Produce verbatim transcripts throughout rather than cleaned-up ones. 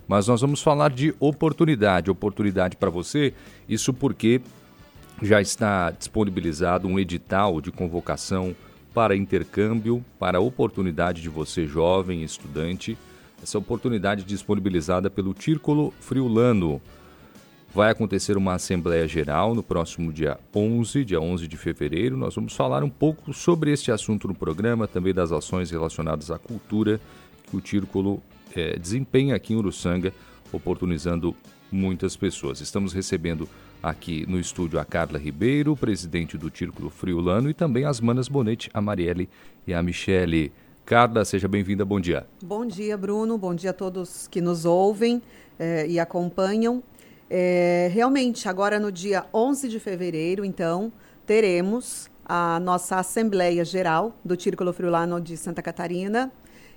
mas nós vamos falar de oportunidade, oportunidade para você, isso porque já está disponibilizado um edital de convocação para intercâmbio, para a oportunidade de você, jovem, estudante, essa oportunidade disponibilizada pelo Círculo Friulano. Vai acontecer uma Assembleia Geral no próximo dia onze, dia onze de fevereiro. Nós vamos falar um pouco sobre este assunto no programa, também das ações relacionadas à cultura que o Círculo é, desempenha aqui em Uruçanga, oportunizando muitas pessoas. Estamos recebendo aqui no estúdio a Carla Ribeiro, presidente do Círculo Friulano, e também as manas Bonetti, a Marielle e a Michele. Carla, seja bem-vinda, bom dia. Bom dia, Bruno, bom dia a todos que nos ouvem eh, e acompanham. É, realmente, agora no dia onze de fevereiro, então, teremos a nossa Assembleia Geral do Círculo Friulano de Santa Catarina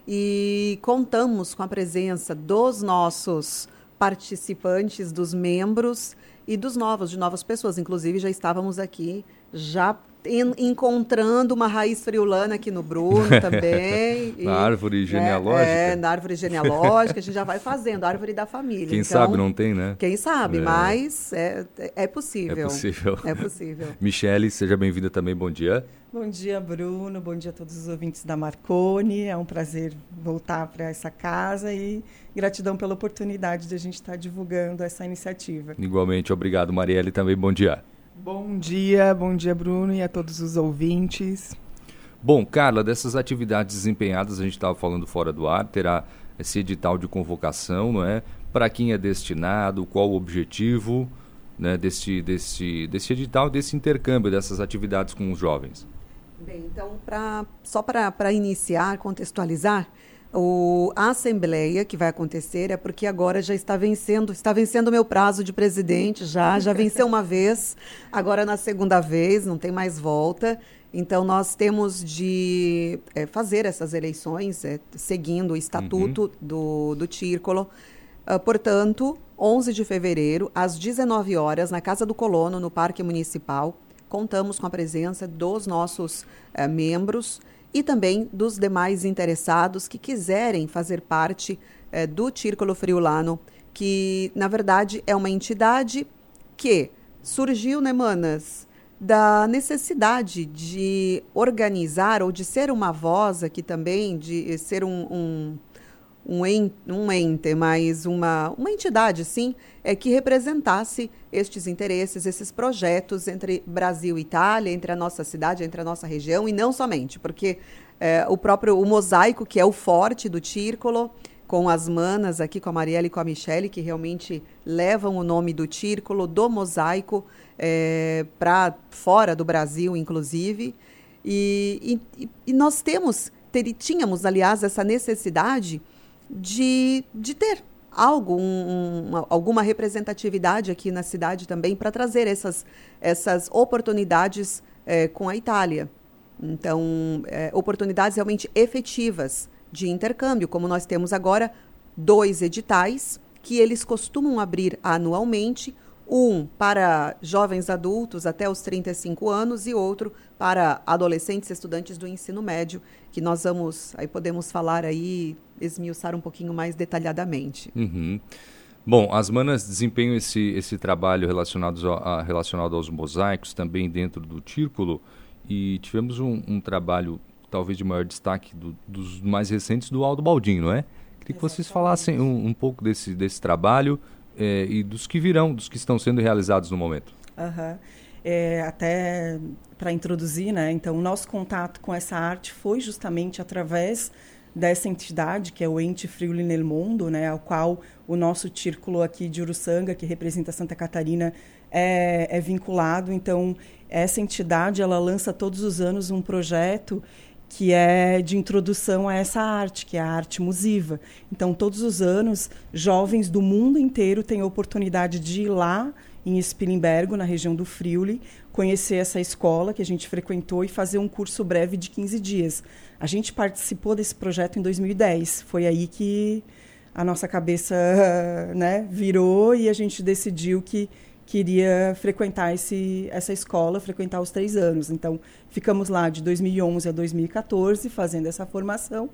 e contamos com a presença dos nossos participantes, dos membros e dos novos, de novas pessoas. Inclusive, já estávamos aqui, já en- encontrando uma raiz friulana aqui no Bruno também. Na árvore genealógica. É, é, na árvore genealógica, a gente já vai fazendo, a árvore da família. Quem então, sabe não tem, né? Quem sabe, É. mas é, é possível. É possível. É possível. Michele, seja bem-vinda também, bom dia. Bom dia, Bruno. Bom dia a todos os ouvintes da Marconi. É um prazer voltar para essa casa e gratidão pela oportunidade de a gente estar divulgando essa iniciativa. Igualmente, obrigado, Marielle, também bom dia. Bom dia, bom dia, Bruno, e a todos os ouvintes. Bom, Carla, dessas atividades desempenhadas, a gente estava falando fora do ar, terá esse edital de convocação, não é? Para quem é destinado, qual o objetivo, né, desse, desse, desse edital, desse intercâmbio, dessas atividades com os jovens? Bem, então, pra, só para iniciar, contextualizar, o, a Assembleia que vai acontecer é porque agora já está vencendo, está vencendo o meu prazo de presidente, já, já venceu uma vez, agora na segunda vez, não tem mais volta. Então, nós temos de é, fazer essas eleições, é, seguindo o estatuto uhum. do, do Círculo. Uh, portanto, onze de fevereiro, às dezenove horas, na Casa do Colono, no Parque Municipal, contamos com a presença dos nossos uh, membros e também dos demais interessados que quiserem fazer parte uh, do Círculo Friulano, que, na verdade, é uma entidade que surgiu, né, manas, da necessidade de organizar ou de ser uma voz aqui também, de ser um... um Um ente, um ente, mas uma, uma entidade, sim, é, que representasse estes interesses, esses projetos entre Brasil e Itália, entre a nossa cidade, entre a nossa região, e não somente, porque é, o próprio o mosaico, que é o forte do Círculo, com as manas aqui, com a Marielle e com a Michele, que realmente levam o nome do Círculo, do mosaico, é, para fora do Brasil, inclusive, e, e, e nós temos, ter, tínhamos, aliás, essa necessidade De, de ter algo, um, uma, alguma representatividade aqui na cidade também para trazer essas, essas oportunidades é, com a Itália. Então, é, oportunidades realmente efetivas de intercâmbio, como nós temos agora dois editais que eles costumam abrir anualmente, um para jovens adultos até os trinta e cinco anos e outro para adolescentes e estudantes do ensino médio, que nós vamos, aí podemos falar aí, esmiuçar um pouquinho mais detalhadamente. Uhum. Bom, as manas desempenham esse, esse trabalho relacionado, a, relacionado aos mosaicos também dentro do Círculo e tivemos um, um trabalho talvez de maior destaque do, dos mais recentes do Aldo Baldin, não é? Queria que vocês falassem um, um pouco desse, desse trabalho é, e dos que virão, dos que estão sendo realizados no momento. Uhum. É, até para introduzir, né? Então, o nosso contato com essa arte foi justamente através dessa entidade, que é o Ente Friuli nel Mondo, né? Ao qual o nosso círculo aqui de Uruçanga, que representa Santa Catarina, é, é vinculado. Então, essa entidade, ela lança todos os anos um projeto que é de introdução a essa arte, que é a arte musiva. Então, todos os anos, jovens do mundo inteiro têm a oportunidade de ir lá em Spilimbergo, na região do Friuli, conhecer essa escola que a gente frequentou e fazer um curso breve de quinze dias. A gente participou desse projeto em dois mil e dez. Foi aí que a nossa cabeça, né, virou e a gente decidiu que queria frequentar esse, essa escola, frequentar os três anos. Então, ficamos lá de dois mil e onze a dois mil e quatorze, fazendo essa formação.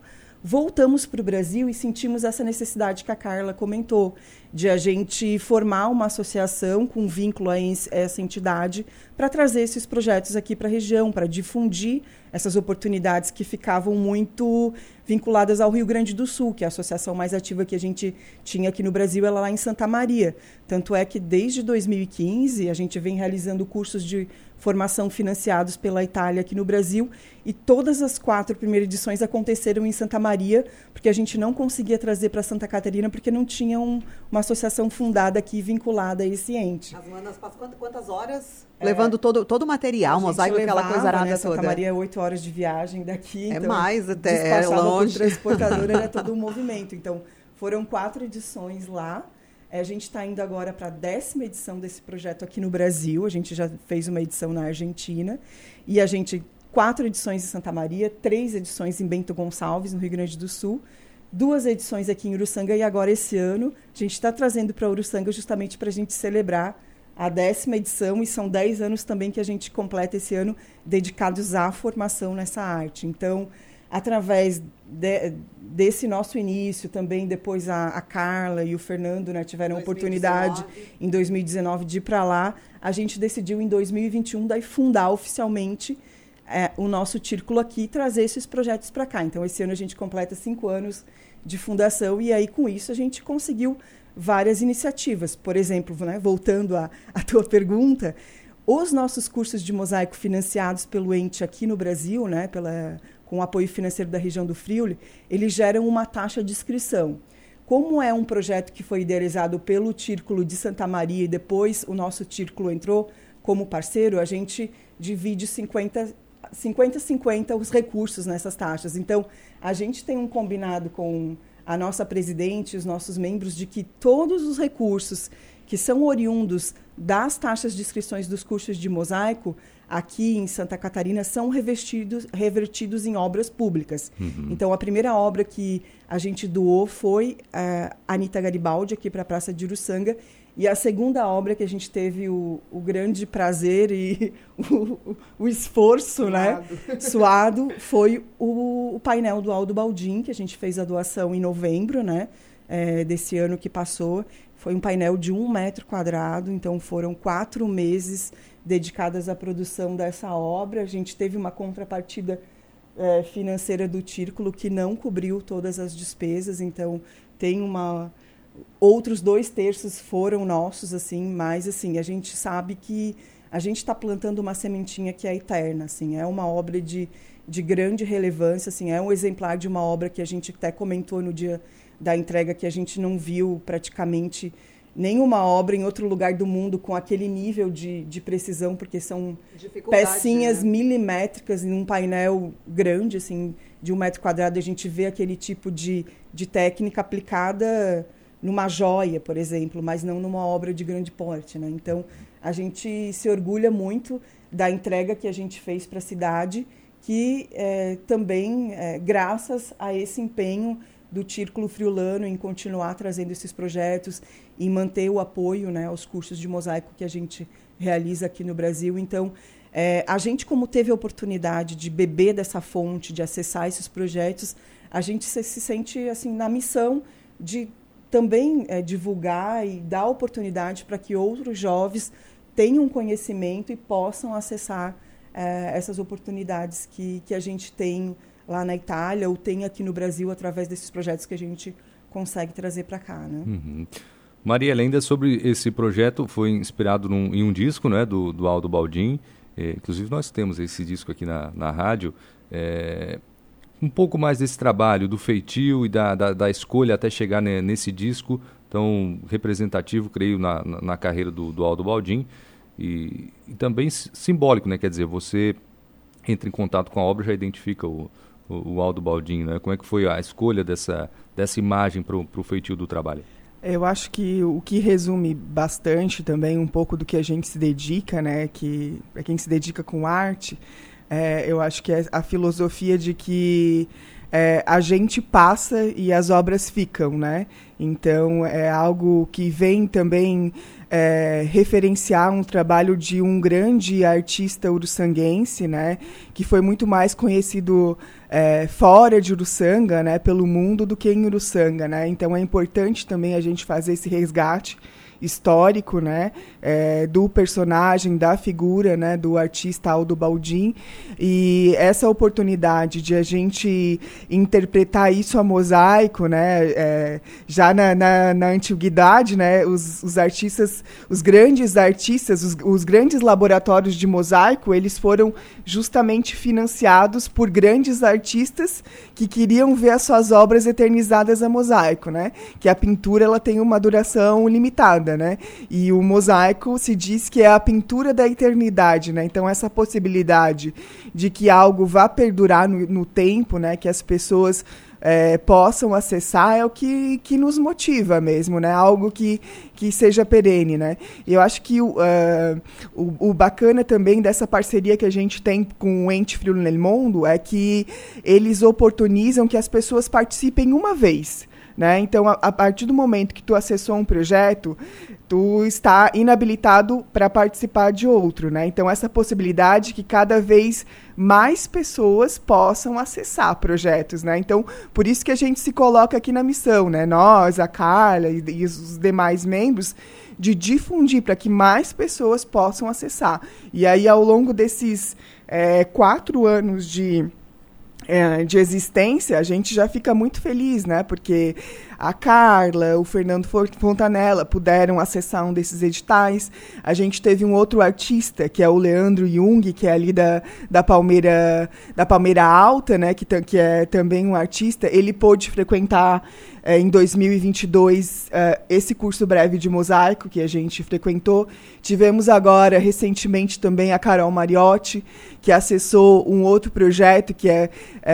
voltamos para o Brasil e sentimos essa necessidade que a Carla comentou, de a gente formar uma associação com vínculo a essa entidade para trazer esses projetos aqui para a região, para difundir essas oportunidades que ficavam muito vinculadas ao Rio Grande do Sul, que é a associação mais ativa que a gente tinha aqui no Brasil, ela lá em Santa Maria. Tanto é que desde dois mil e quinze a gente vem realizando cursos de formação financiados pela Itália aqui no Brasil, e todas as quatro primeiras edições aconteceram em Santa Maria, porque a gente não conseguia trazer para Santa Catarina, porque não tinha um, uma associação fundada aqui vinculada a esse ente. As manas passam quantas, quantas horas? É, levando todo, todo o material, mosaico, levava, aquela coisa arada, né, Santa toda. Maria é oito horas de viagem daqui. É então, mais até, é longe. Por transportadora, era todo um movimento. Então, foram quatro edições lá. A gente está indo agora para a décima edição desse projeto aqui no Brasil. A gente já fez uma edição na Argentina. E a gente, quatro edições em Santa Maria, três edições em Bento Gonçalves, no Rio Grande do Sul, duas edições aqui em Uruçanga, e agora esse ano a gente está trazendo para Uruçanga justamente para a gente celebrar a décima edição, e são dez anos também que a gente completa esse ano dedicados à formação nessa arte. Então, através de, desse nosso início, também depois a, a Carla e o Fernando, né, tiveram a oportunidade em dois mil e dezenove de ir para lá, a gente decidiu em dois mil e vinte e um daí fundar oficialmente é, o nosso círculo aqui e trazer esses projetos para cá. Então, esse ano a gente completa cinco anos de fundação, e aí com isso a gente conseguiu várias iniciativas. Por exemplo, né, voltando à, à tua pergunta, os nossos cursos de mosaico financiados pelo ente aqui no Brasil, né, pela, com o apoio financeiro da região do Friuli, eles geram uma taxa de inscrição. Como é um projeto que foi idealizado pelo Círculo de Santa Maria e depois o nosso Círculo entrou como parceiro, a gente divide cinquenta a cinquenta os recursos nessas taxas. Então, a gente tem um combinado com a nossa presidente e os nossos membros de que todos os recursos que são oriundos das taxas de inscrições dos cursos de mosaico aqui em Santa Catarina são revestidos, revertidos em obras públicas. Uhum. Então, a primeira obra que a gente doou foi a Anita Garibaldi, aqui para a Praça de Uruçanga, e a segunda obra que a gente teve o, o grande prazer e o, o esforço, suado. né, suado, foi o, o painel do Aldo Baldin, que a gente fez a doação em novembro, né, é, desse ano que passou. Foi um painel de um metro quadrado, então foram quatro meses dedicadas à produção dessa obra. A gente teve uma contrapartida é, financeira do Círculo que não cobriu todas as despesas, então tem uma... Outros dois terços foram nossos, assim, mas assim, a gente sabe que a gente está plantando uma sementinha que é eterna, assim, é uma obra de, de grande relevância, assim, é um exemplar de uma obra que a gente até comentou no dia da entrega, que a gente não viu praticamente nenhuma obra em outro lugar do mundo com aquele nível de, de precisão, porque são pecinhas, né, milimétricas em um painel grande, assim, de um metro quadrado. A gente vê aquele tipo de, de técnica aplicada numa joia, por exemplo, mas não numa obra de grande porte, né? Então, a gente se orgulha muito da entrega que a gente fez para a cidade, que é, também, é, graças a esse empenho do Círculo Friulano em continuar trazendo esses projetos e manter o apoio, né, aos cursos de mosaico que a gente realiza aqui no Brasil. Então, é, a gente, como teve a oportunidade de beber dessa fonte, de acessar esses projetos, a gente se, se sente assim, na missão de também é, divulgar e dar oportunidade para que outros jovens tenham conhecimento e possam acessar é, essas oportunidades que, que a gente tem lá na Itália ou tem aqui no Brasil através desses projetos que a gente consegue trazer para cá, né? Uhum. Maria, ainda sobre esse projeto, foi inspirado num, em um disco, né, do, do Aldo Baldin, é, inclusive nós temos esse disco aqui na, na rádio. É, um pouco mais desse trabalho, do feitio e da, da, da escolha até chegar né, nesse disco tão representativo, creio, na, na, na carreira do, do Aldo Baldin, e, e também simbólico, né? Quer dizer, você entra em contato com a obra, já identifica o, o, o Aldo Baldin, né? Como é que foi a escolha dessa, dessa imagem para o feitio do trabalho? Eu acho que o que resume bastante também um pouco do que a gente se dedica, né? Que para quem se dedica com arte, é, eu acho que é a filosofia de que é, a gente passa e as obras ficam, né? Então, é algo que vem também é, referenciar um trabalho de um grande artista uruçanguense, né? Que foi muito mais conhecido é, fora de Uruçanga, né? Pelo mundo do que em Uruçanga, né? Então, é importante também a gente fazer esse resgate histórico, né, é, do personagem, da figura, né, do artista Aldo Baldin, e essa oportunidade de a gente interpretar isso a mosaico, né, é, já na, na, na antiguidade, né, os, os artistas, os grandes artistas, os, os grandes laboratórios de mosaico, eles foram justamente financiados por grandes artistas que queriam ver as suas obras eternizadas a mosaico, né, que a pintura ela tem uma duração limitada, né? E o mosaico se diz que é a pintura da eternidade, né? Então essa possibilidade de que algo vá perdurar no, no tempo, né? Que as pessoas é, possam acessar é o que, que nos motiva mesmo, né? Algo que, que seja perene, né? E eu acho que o, uh, o, o bacana também dessa parceria que a gente tem com o Ente Friuli nel Mondo é que eles oportunizam que as pessoas participem uma vez, né? Então, a, a partir do momento que tu acessou um projeto, tu está inabilitado para participar de outro, né? Então, essa possibilidade que cada vez mais pessoas possam acessar projetos, né? Então, por isso que a gente se coloca aqui na missão, né? Nós, a Carla e, e os demais membros, de difundir para que mais pessoas possam acessar. E aí, ao longo desses é, quatro anos de... É, de existência, a gente já fica muito feliz, né? Porque a Carla, o Fernando Fontanella puderam acessar um desses editais. A gente teve um outro artista, que é o Leandro Jung, que é ali da, da, Palmeira, da Palmeira Alta, né? Que, que é também um artista. Ele pôde frequentar é, em dois mil e vinte e dois é, esse curso breve de mosaico que a gente frequentou. Tivemos agora, recentemente, também a Carol Mariotti, que acessou um outro projeto, que é,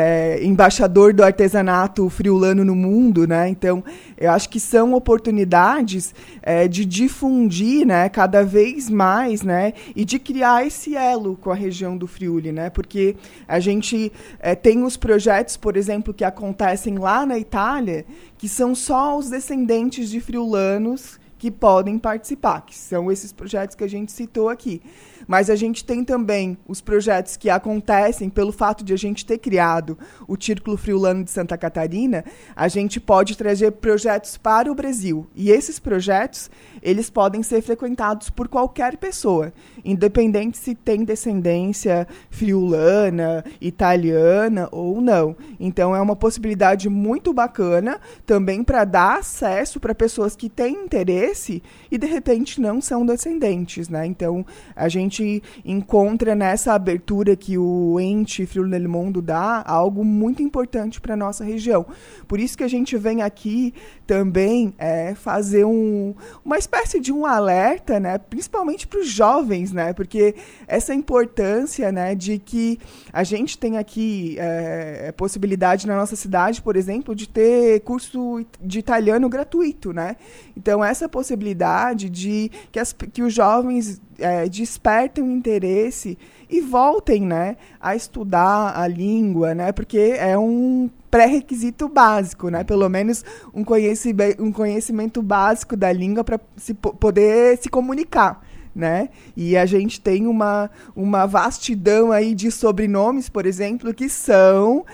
é embaixador do artesanato friulano no mundo, né? Então, eu acho que são oportunidades é, de difundir, né, cada vez mais, né, e de criar esse elo com a região do Friuli, né? Porque a gente é, tem os projetos, por exemplo, que acontecem lá na Itália, que são só os descendentes de friulanos que podem participar, que são esses projetos que a gente citou aqui. Mas a gente tem também os projetos que acontecem pelo fato de a gente ter criado o Círculo Friulano de Santa Catarina, a gente pode trazer projetos para o Brasil. E esses projetos, eles podem ser frequentados por qualquer pessoa, independente se tem descendência friulana, italiana ou não. Então, é uma possibilidade muito bacana também para dar acesso para pessoas que têm interesse e, de repente, não são descendentes, né? Então, a gente encontra nessa abertura que o Ente Friuli nel Mondo dá algo muito importante para a nossa região. Por isso que a gente vem aqui também é, fazer um, uma espécie de um alerta, né, principalmente para os jovens, né, porque essa importância, né, de que a gente tem aqui é, possibilidade na nossa cidade, por exemplo, de ter curso de italiano gratuito, né? Então, essa possibilidade de que, as, que os jovens é, despertem o interesse e voltem, né, a estudar a língua, né, porque é um pré-requisito básico, né, pelo menos um conhecimento, um conhecimento básico da língua para se, poder se comunicar, né? E a gente tem uma, uma vastidão aí de sobrenomes, por exemplo, que são,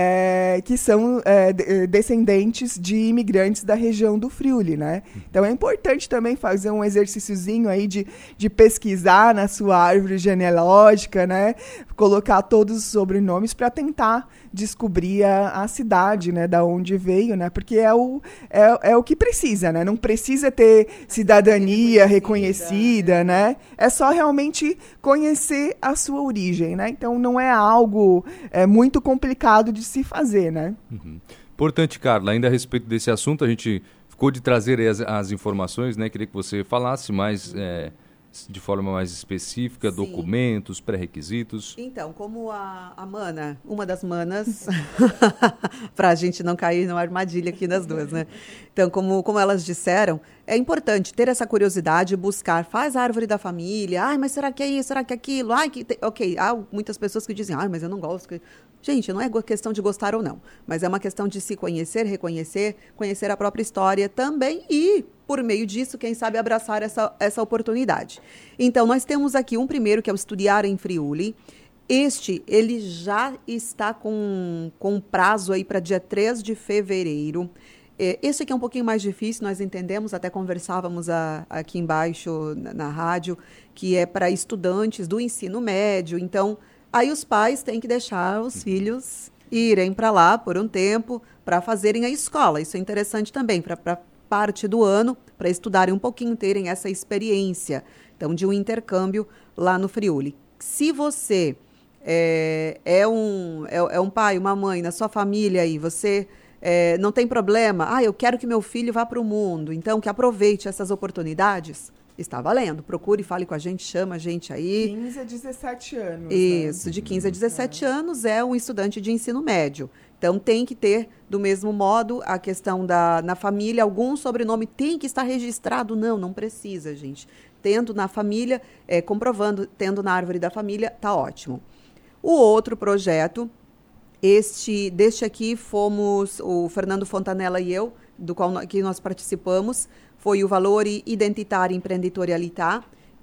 é, que são é, descendentes de imigrantes da região do Friuli, né? Então é importante também fazer um exercíciozinho aí de, de pesquisar na sua árvore genealógica, né? Colocar todos os sobrenomes para tentar descobrir a, a cidade, né, da onde veio, né? Porque é o, é, é o que precisa, né? Não precisa ter cidadania reconhecida, né? É só realmente conhecer a sua origem, né? Então não é algo é, muito complicado de se fazer, né? Uhum. Importante, Carla, ainda a respeito desse assunto, a gente ficou de trazer as, as informações, né? Queria que você falasse mais é, de forma mais específica, Sim. documentos, pré-requisitos? Então, como a, a Mana, uma das manas, para a gente não cair numa armadilha aqui das duas, né? Então, como, como elas disseram, é importante ter essa curiosidade, buscar, faz a árvore da família, ai, mas será que é isso, será que é aquilo? Ai, que te... Ok, há muitas pessoas que dizem, ai, mas eu não gosto. Gente, não é questão de gostar ou não, mas é uma questão de se conhecer, reconhecer, conhecer a própria história também e, por meio disso, quem sabe abraçar essa, essa oportunidade. Então, nós temos aqui um primeiro, que é o Estudiar em Friuli. Este, ele já está com, com prazo aí para dia três de fevereiro. É, esse aqui é um pouquinho mais difícil, nós entendemos, até conversávamos a, aqui embaixo na, na rádio, que é para estudantes do ensino médio. Então, aí os pais têm que deixar os filhos irem para lá por um tempo para fazerem a escola. Isso é interessante também, para parte do ano, para estudarem um pouquinho, terem essa experiência, então, de um intercâmbio lá no Friuli. Se você é, é, um, é, é um pai, uma mãe na sua família aí, você é, não tem problema, ah, eu quero que meu filho vá para o mundo, então que aproveite essas oportunidades, está valendo. Procure, fale com a gente, chama a gente aí. quinze a dezessete anos. Isso, né? de quinze a dezessete é. anos é um estudante de ensino médio. Então, tem que ter, do mesmo modo, a questão da na família, algum sobrenome tem que estar registrado? Não, não precisa, gente. Tendo na família, é, comprovando, tendo na árvore da família, tá ótimo. O outro projeto, este, deste aqui fomos, o Fernando Fontanella e eu, do qual no, que nós participamos, foi o Valori Identitário Imprenditorialità,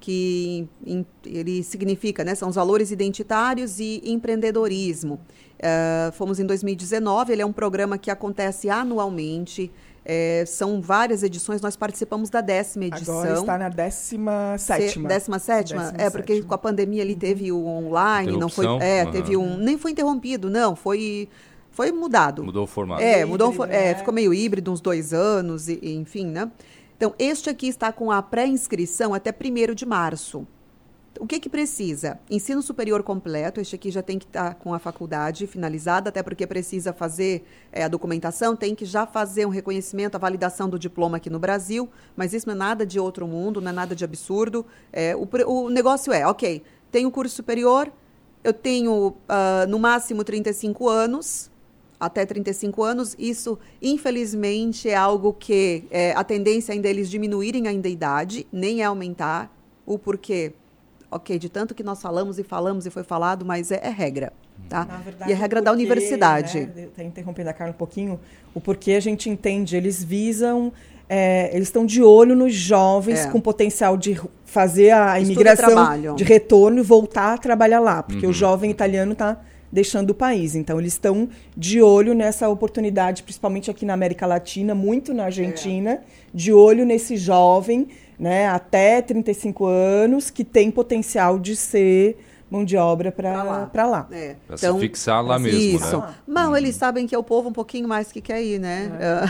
que in, ele significa, né, são os valores identitários e empreendedorismo. Uh, fomos em dois mil e dezenove, ele é um programa que acontece anualmente, é, são várias edições, nós participamos da décima edição. Agora está na décima sétima. Décima sétima? É, porque sétima. Com a pandemia ele teve o online, não foi, é, uhum. teve um, nem foi interrompido, não, foi... Foi mudado. Mudou o formato. É, híbrido, mudou, né? é, ficou meio híbrido, uns dois anos, e, e, enfim, né? Então, este aqui está com a pré-inscrição até primeiro de março. O que que precisa? Ensino superior completo, este aqui já tem que estar com a faculdade finalizada, até porque precisa fazer é, a documentação, tem que já fazer um reconhecimento, a validação do diploma aqui no Brasil, mas isso não é nada de outro mundo, não é nada de absurdo. É, o, o negócio é, ok, tenho curso superior, eu tenho, uh, no máximo, trinta e cinco anos, até trinta e cinco anos, isso, infelizmente, é algo que é, a tendência ainda é eles diminuírem ainda a idade, nem é aumentar. O porquê? Ok, de tanto que nós falamos e falamos e foi falado, mas é, é regra, tá? Na verdade, e é regra porquê, da universidade. Né, tá interrompendo a Carla um pouquinho, o porquê a gente entende, eles visam, é, eles estão de olho nos jovens é. com potencial de fazer a imigração de retorno e voltar a trabalhar lá, porque uhum. o jovem italiano está deixando o país. Então, eles estão de olho nessa oportunidade, principalmente aqui na América Latina, muito na Argentina, é. de olho nesse jovem, né, até trinta e cinco anos, que tem potencial de ser mão de obra para lá. Pra lá. É. Para então, se fixar lá mesmo, isso. né? Mal, hum. eles sabem que é o povo um pouquinho mais que quer ir, né?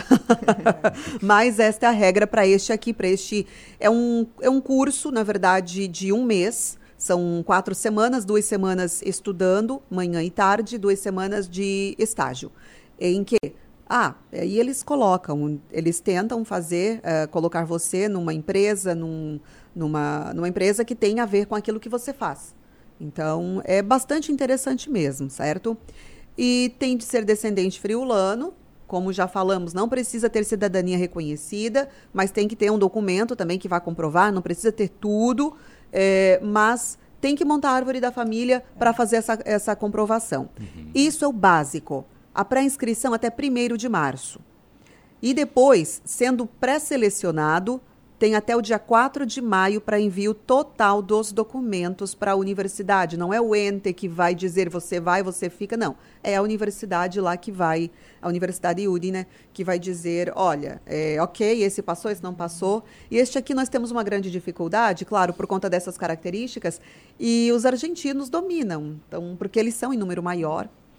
É. Mas esta é a regra para este aqui, para este... É um, é um curso, na verdade, de um mês. São quatro semanas, duas semanas estudando, manhã e tarde, duas semanas de estágio. Em que? Ah, aí eles colocam, eles tentam fazer, uh, colocar você numa empresa, num, numa, numa empresa que tem a ver com aquilo que você faz. Então, é bastante interessante mesmo, certo? E tem de ser descendente friulano, como já falamos, não precisa ter cidadania reconhecida, mas tem que ter um documento também que vai comprovar, não precisa ter tudo, é, mas tem que montar a árvore da família para fazer essa, essa comprovação. Uhum. Isso é o básico. A pré-inscrição até primeiro de março. E depois, sendo pré-selecionado, tem até o dia quatro de maio para envio total dos documentos para a universidade. Não é o ente que vai dizer você vai, você fica, não. É a universidade lá que vai, a Universidade U D, né, que vai dizer, olha, é, ok, esse passou, esse não passou. E este aqui nós temos uma grande dificuldade, claro, por conta dessas características, e os argentinos dominam, então, porque eles são em número maior.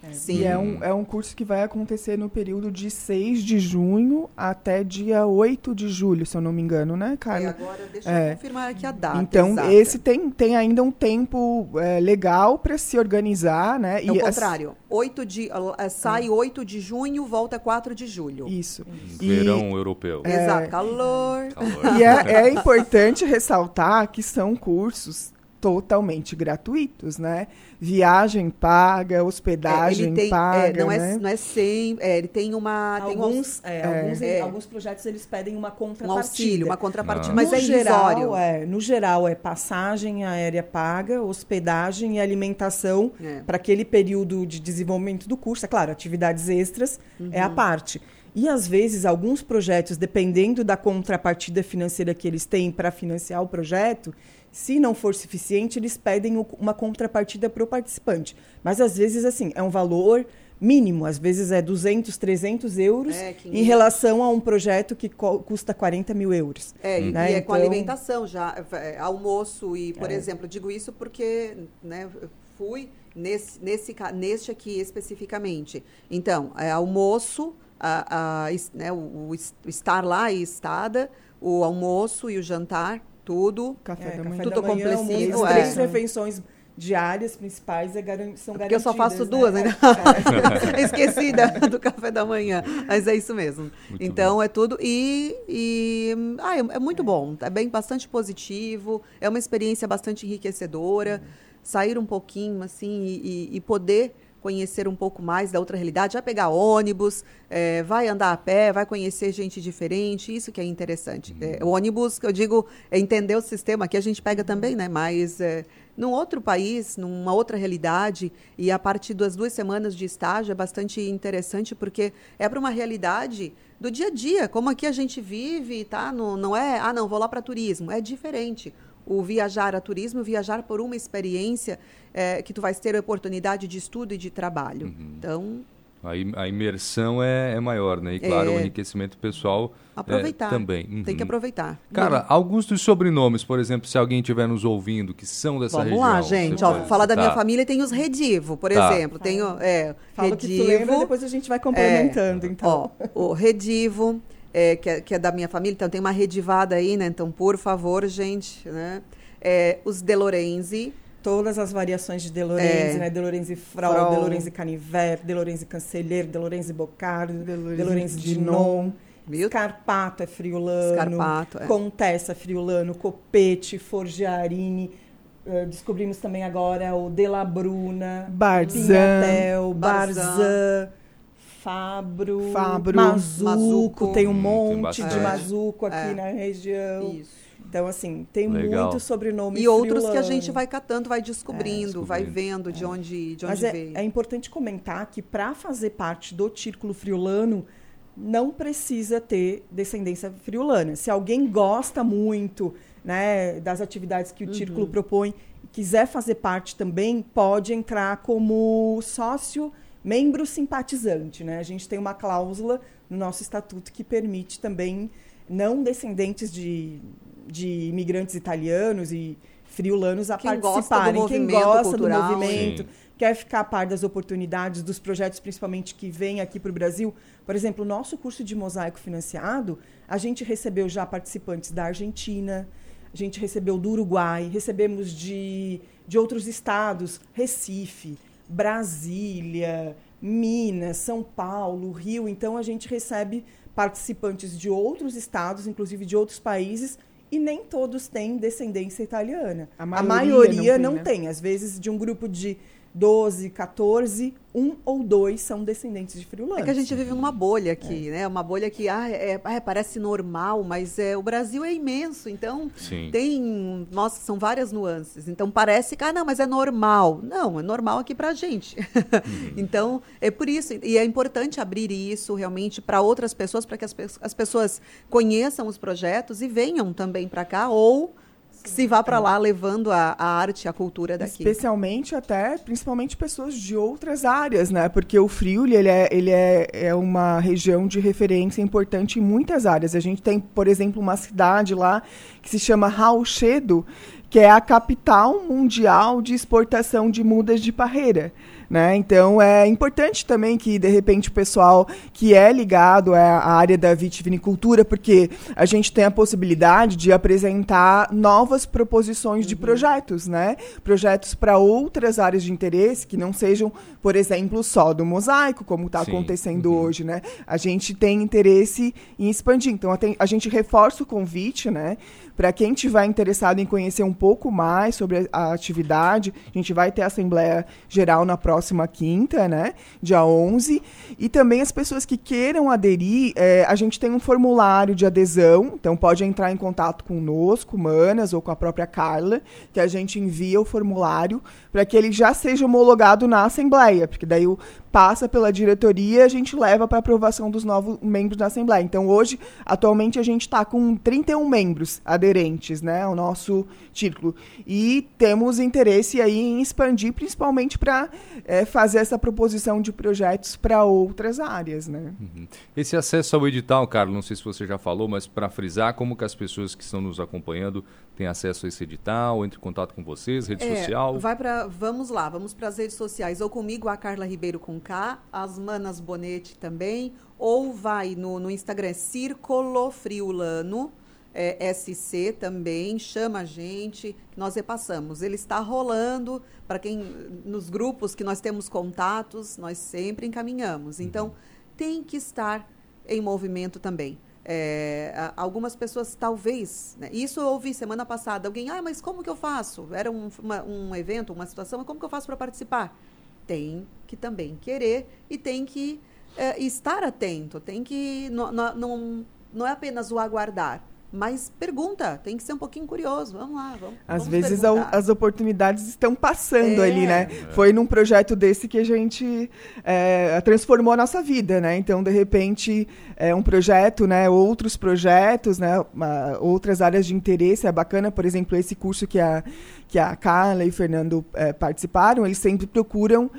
É. Sim. E é um, é um curso que vai acontecer no período de seis de junho até dia oito de julho, se eu não me engano, né, Carla? É, agora deixa É. eu confirmar aqui a data. Então, exata. esse tem, tem ainda um tempo é, legal para se organizar, né? É o e contrário. oito de, uh, sai oito de junho, volta quatro de julho. Isso. Verão europeu. É. Exato. Calor. Calor. E é, é importante ressaltar que são cursos totalmente gratuitos, né? Viagem paga, hospedagem É, ele tem, paga, é, não, né? é, não é sem, é, ele tem uma... Tem Alguns, um, é, É. alguns, É. alguns projetos eles pedem uma um contrapartida. auxílio, uma contrapartida, Ah. mas no é geral, irrisório. é, no geral, é passagem aérea paga, hospedagem e alimentação É. para aquele período de desenvolvimento do curso. É claro, atividades extras é a parte. E, às vezes, alguns projetos, dependendo da contrapartida financeira que eles têm para financiar o projeto, se não for suficiente, eles pedem uma contrapartida para o participante. Mas, às vezes, assim, é um valor mínimo. Às vezes é duzentos, trezentos euros É, quinhentos. em relação a um projeto que co- custa quarenta mil euros. É, e, Né? e é com Então- alimentação já, é, almoço e, por É. exemplo, eu digo isso porque, né, eu fui nesse, nesse, ca- neste aqui especificamente. Então, é almoço, a, a, es- né, o, o es- o estar lá e estada, o almoço e o jantar, tudo. Café É, da manhã. café Tudo da manhã, complessivo, almoço, é. três refeições diárias principais é garan- são Porque eu garantidas. só faço né? duas, né? Esqueci da- do café da manhã. Mas é isso mesmo. Muito então, é tudo. E, e ah, é, é muito bom. É bem bastante positivo. É uma experiência bastante enriquecedora. Sair um pouquinho, assim, e, e- e poder conhecer um pouco mais da outra realidade, vai pegar ônibus, é, vai andar a pé, vai conhecer gente diferente, isso que é interessante. É, o ônibus, que eu digo, é entender o sistema, aqui a gente pega também, né? Mas é, num outro país, numa outra realidade, e a partir das duas semanas de estágio é bastante interessante, porque é para uma realidade do dia a dia, como aqui a gente vive, tá? Não, não é, ah, não, vou lá para turismo, é diferente. O viajar a turismo, viajar por uma experiência é, que tu vais ter a oportunidade de estudo e de trabalho. Uhum. Então, A, im- a imersão é, é maior, né? E claro, É. o enriquecimento pessoal é, aproveitar. também. Tem que Uhum. aproveitar. Cara, alguns dos sobrenomes, por exemplo, se alguém estiver nos ouvindo, que são dessa Vamos região. lá, você gente. pode Ó, falar da minha citar? família, tem os Redivo, por Tá. exemplo. Tem o é, Fala o que tu lembra, Redivo. depois a gente vai complementando, então. Ó, o Redivo, é, que, é, que é da minha família, então tem uma redivada aí, né? Então, por favor, gente, né? É, os De Lorenzi. Todas as variações de De Lorenzi, É. né? De Lorenzi Frol, Frol. De Lorenzi Canivet, De Lorenzi Cancelheiro, De Lorenzi Bocardo, De De Lorenzi Lorenzi Dinon. Dinon. Viu? Scarpato é friulano. Scarpato, é. Contessa é friulano. Copete, Forgiarini. Uh, descobrimos também agora o De La Bruna. Barzan. Pinhatel, Barzan. Barzan. Fabro, Fabro. Mazuco, Mazuco. tem um Hum, tem monte de bastante. Mazuco aqui É. na região. Isso. Então, assim, tem Legal. muito sobrenome E outros que a friulano. gente vai catando, vai descobrindo, É, vai descobrindo. vendo de onde, de Mas onde é, veio. é importante comentar que para fazer parte do Círculo Friulano, não precisa ter descendência friulana. Se alguém gosta muito, né, das atividades que o Círculo propõe e quiser fazer parte também, pode entrar como sócio, membro simpatizante. Né? A gente tem uma cláusula no nosso estatuto que permite também não descendentes de, de imigrantes italianos e friulanos a Quem gosta do participarem. Quem movimento gosta cultural, do movimento, Sim. quer ficar a par das oportunidades, dos projetos, principalmente que vêm aqui para o Brasil. Por exemplo, o nosso curso de mosaico financiado, a gente recebeu já participantes da Argentina, a gente recebeu do Uruguai, recebemos de, de outros estados, Recife, Brasília, Minas, São Paulo, Rio. Então, a gente recebe participantes de outros estados, inclusive de outros países, e nem todos têm descendência italiana. A A maioria maioria, não não, tem, tem, né? Às vezes, de um grupo de doze, quatorze, um ou dois são descendentes de friulanos. É que a gente vive numa bolha aqui, né? Uma bolha que ah, é, ah, parece normal, mas é, o Brasil é imenso, então Sim. tem, nossa, são várias nuances. Então parece que, ah, não, mas é normal. Não, é normal aqui pra gente. Então, é por isso, e é importante abrir isso realmente para outras pessoas, para que as, pe- as pessoas conheçam os projetos e venham também para cá, ou se vá para lá levando a, a arte, a cultura daqui. Especialmente até, principalmente pessoas de outras áreas, né? Porque o Friuli, ele é, ele é, é uma região de referência importante em muitas áreas. A gente tem, por exemplo, uma cidade lá que se chama Rauchedo, que é a capital mundial de exportação de mudas de parreira, né? Então, é importante também que, de repente, o pessoal que é ligado à área da vitivinicultura, porque a gente tem a possibilidade de apresentar novas proposições uhum. de projetos, né? Projetos para outras áreas de interesse que não sejam, por exemplo, só do mosaico, como está acontecendo uhum. hoje, né? A gente tem interesse em expandir. Então, a gente reforça o convite, né? Para quem estiver interessado em conhecer um pouco mais sobre a atividade, a gente vai ter a Assembleia Geral na próxima quinta, né, dia onze, e também as pessoas que queiram aderir, é, a gente tem um formulário de adesão, então pode entrar em contato conosco, Manas, ou com a própria Carla, que a gente envia o formulário para que ele já seja homologado na Assembleia, porque daí o passa pela diretoria, a gente leva para aprovação dos novos membros da Assembleia. Então, hoje, atualmente, a gente está com trinta e um membros aderentes, né, ao nosso título. E temos interesse aí em expandir, principalmente para é, fazer essa proposição de projetos para outras áreas, né. Uhum. Esse acesso ao edital, Carlos, não sei se você já falou, mas para frisar, como que as pessoas que estão nos acompanhando têm acesso a esse edital, entre em contato com vocês, rede é, social? Vai pra, vamos lá, vamos para as redes sociais, ou comigo, a Carla Ribeiro com K, as Manas Bonetti também, ou vai no, no Instagram, Círculo Friulano, é, S C também, chama a gente, que nós repassamos. Ele está rolando, para quem, nos grupos que nós temos contatos, nós sempre encaminhamos. Então, uhum. tem que estar em movimento também. É, algumas pessoas, talvez, né, isso eu ouvi semana passada, alguém, ah, mas como que eu faço? Era um, uma, um evento, uma situação, mas como que eu faço para participar? Tem que também querer e tem que é, estar atento, tem que, não, não, não é apenas o aguardar, mas pergunta, tem que ser um pouquinho curioso, vamos lá, vamos Às vamos vezes a, as oportunidades estão passando é. ali, né? É. Foi num projeto desse que a gente é, transformou a nossa vida, né? Então, de repente, é um projeto, né? Outros projetos, né? Uma, outras áreas de interesse, é bacana, por exemplo, esse curso que a, que a Carla e o Fernando é, participaram, eles sempre procuram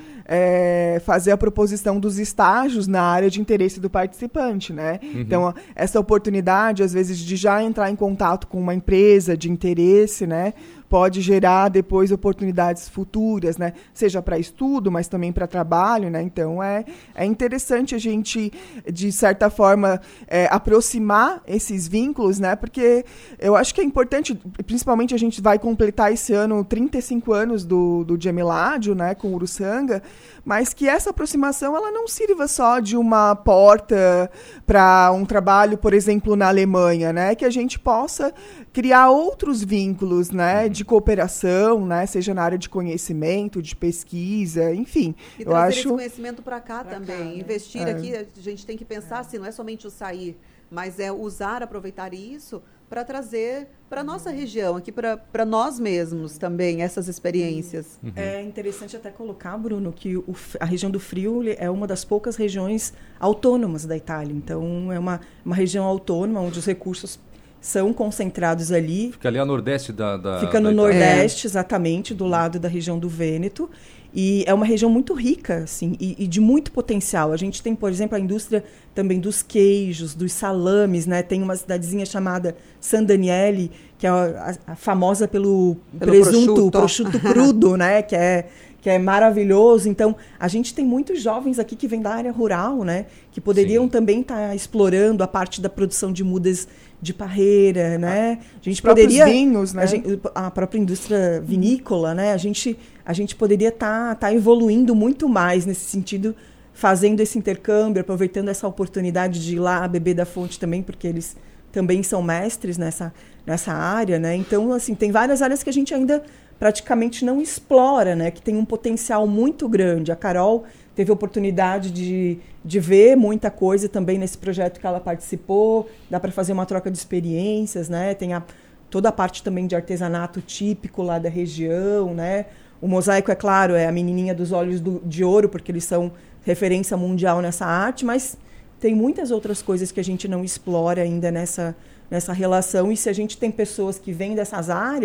é, fazer a proposição dos estágios na área de interesse do participante, né? Uhum. Então, essa oportunidade, às vezes, de já entrar em contato com uma empresa de interesse, né, pode gerar depois oportunidades futuras, né, seja para estudo, mas também para trabalho, né, então é, é interessante a gente, de certa forma, é, aproximar esses vínculos, né, porque eu acho que é importante, principalmente a gente vai completar esse ano trinta e cinco anos do, do Gemeládio, né, com o Uruçanga, mas que essa aproximação ela não sirva só de uma porta para um trabalho, por exemplo, na Alemanha, né, que a gente possa criar outros vínculos, né, de cooperação, né, seja na área de conhecimento, de pesquisa, enfim. E eu trazer acho esse conhecimento para cá pra também. Cá, né? Investir é. aqui, a gente tem que pensar é. assim, não é somente o sair, mas é usar, aproveitar isso para trazer para a nossa região, aqui para nós mesmos também, essas experiências. Uhum. É interessante até colocar, Bruno, que o, a região do Friuli é uma das poucas regiões autônomas da Itália. Então, é uma, uma região autônoma onde os recursos são concentrados ali. Fica ali a nordeste da, da Fica no da nordeste, é. exatamente, do lado da região do Vêneto. E é uma região muito rica, assim, e, e de muito potencial. A gente tem, por exemplo, a indústria também dos queijos, dos salames, né? Tem uma cidadezinha chamada San Daniele, que é a, a, a famosa pelo, pelo presunto, prosciutto, prosciutto crudo, né? Que é, que é maravilhoso. Então, a gente tem muitos jovens aqui que vêm da área rural, né? Que poderiam Sim. também estar tá explorando a parte da produção de mudas de parreira, né? A gente Os poderia vinhos, né? A, gente, a própria indústria vinícola, né? A gente a gente poderia estar tá, tá evoluindo muito mais nesse sentido, fazendo esse intercâmbio, aproveitando essa oportunidade de ir lá beber da fonte também, porque eles também são mestres nessa nessa área, né? Então, assim, tem várias áreas que a gente ainda praticamente não explora, né? Que tem um potencial muito grande. A Carol teve a oportunidade de, de ver muita coisa também nesse projeto que ela participou. Dá para fazer uma troca de experiências, né? Tem a, toda a parte também de artesanato típico lá da região, né? O mosaico, é claro, é a menininha dos olhos do, de ouro, porque eles são referência mundial nessa arte, mas tem muitas outras coisas que a gente não explora ainda nessa, nessa relação. E se a gente tem pessoas que vêm dessas áreas,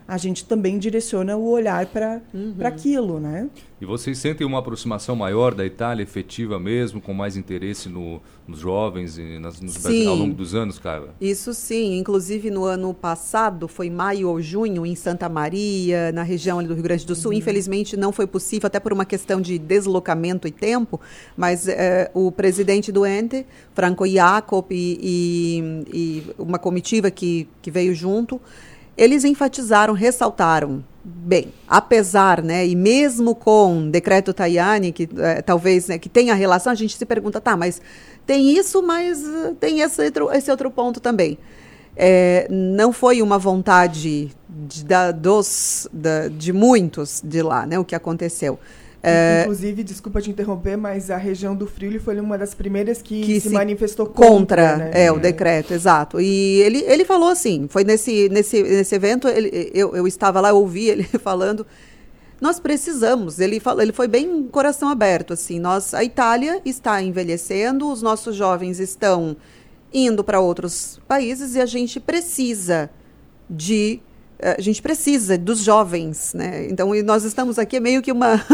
a gente também direciona o olhar para uhum. para aquilo, né? E vocês sentem uma aproximação maior da Itália, efetiva mesmo, com mais interesse no, nos jovens e nas, nos brasileiros ao longo dos anos, Carla? Isso sim. Inclusive, no ano passado, foi maio ou junho, em Santa Maria, na região ali do Rio Grande do Sul. Uhum. Infelizmente, não foi possível, até por uma questão de deslocamento e tempo, mas é, o presidente do ente, Franco Jacob, e, e, e uma comitiva que, que veio junto, eles enfatizaram, ressaltaram, bem, apesar, né, e mesmo com o decreto Tajani, que é, talvez né, que tenha relação, a gente se pergunta, tá, mas tem isso, mas uh, tem esse outro, esse outro ponto também. É, não foi uma vontade de, da, dos, da, de muitos de lá, né, o que aconteceu. É, Inclusive, desculpa te interromper, mas a região do Friuli foi uma das primeiras que, que se, se manifestou contra, contra né? é, o decreto, exato. E ele, ele falou assim, foi nesse, nesse, nesse evento, ele, eu, eu estava lá, eu ouvi ele falando, nós precisamos, ele, falou, ele foi bem coração aberto, assim, nós, a Itália está envelhecendo, os nossos jovens estão indo para outros países e a gente precisa de... A gente precisa dos jovens, né? Então, nós estamos aqui meio que uma...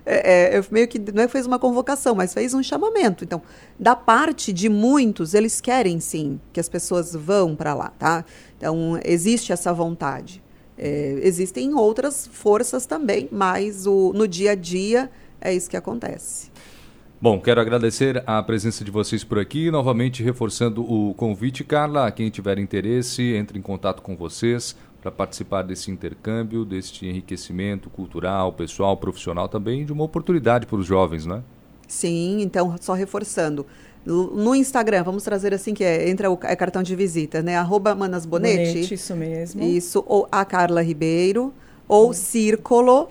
É, é, meio que não é que fez uma convocação, mas fez um chamamento. Então, da parte de muitos, eles querem, sim, que as pessoas vão para lá, tá? Então, existe essa vontade. É, existem outras forças também, mas o, no dia a dia é isso que acontece. Bom, quero agradecer a presença de vocês por aqui, novamente reforçando o convite, Carla, a quem tiver interesse, entre em contato com vocês para participar desse intercâmbio, deste enriquecimento cultural, pessoal, profissional também, de uma oportunidade para os jovens, né? Sim, então, só reforçando, no Instagram, vamos trazer assim, que é, entra o é cartão de visita, né? Arroba Manas Bonetti. Bonetti, isso mesmo. Isso, ou a Carla Ribeiro, ou é. Círculo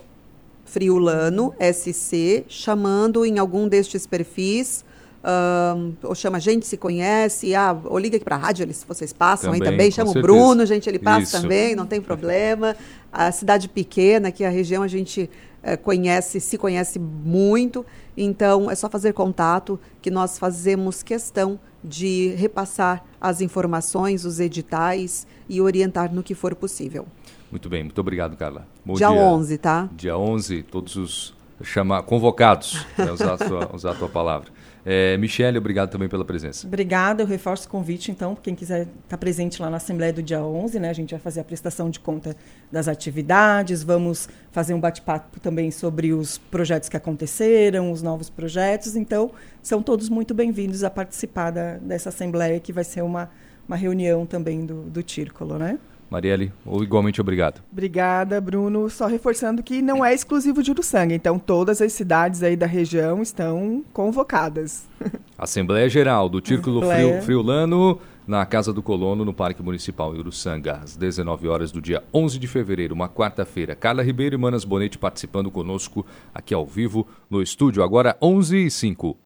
Friulano, S C, chamando em algum destes perfis, um, ou chama Gente Se Conhece, ah, ou liga aqui para a rádio, eles, vocês passam também, aí também, chama o Bruno, gente, ele passa Isso. também, não tem problema. A cidade pequena, aqui a região a gente eh, conhece, se conhece muito, então é só fazer contato que nós fazemos questão de repassar as informações, os editais e orientar no que for possível. Muito bem, muito obrigado, Carla. Bom dia, dia onze, tá? Dia onze, todos os chama, convocados, né, usar, a sua, usar a tua palavra. É, Michele, obrigado também pela presença. Obrigada, eu reforço o convite, então, para quem quiser estar presente lá na Assembleia do dia onze, né, a gente vai fazer a prestação de conta das atividades, vamos fazer um bate-papo também sobre os projetos que aconteceram, os novos projetos, então, são todos muito bem-vindos a participar da, dessa Assembleia, que vai ser uma, uma reunião também do, do Círculo, né? Marielle, ou igualmente obrigado. Obrigada, Bruno. Só reforçando que não é exclusivo de Uruçanga, então todas as cidades aí da região estão convocadas. Assembleia Geral do Círculo Frio, Friulano, na Casa do Colono, no Parque Municipal em Uruçanga, às dezenove horas do dia onze de fevereiro, uma quarta-feira. Carla Ribeiro e Manas Bonetti participando conosco aqui ao vivo no estúdio, agora onze e cinco.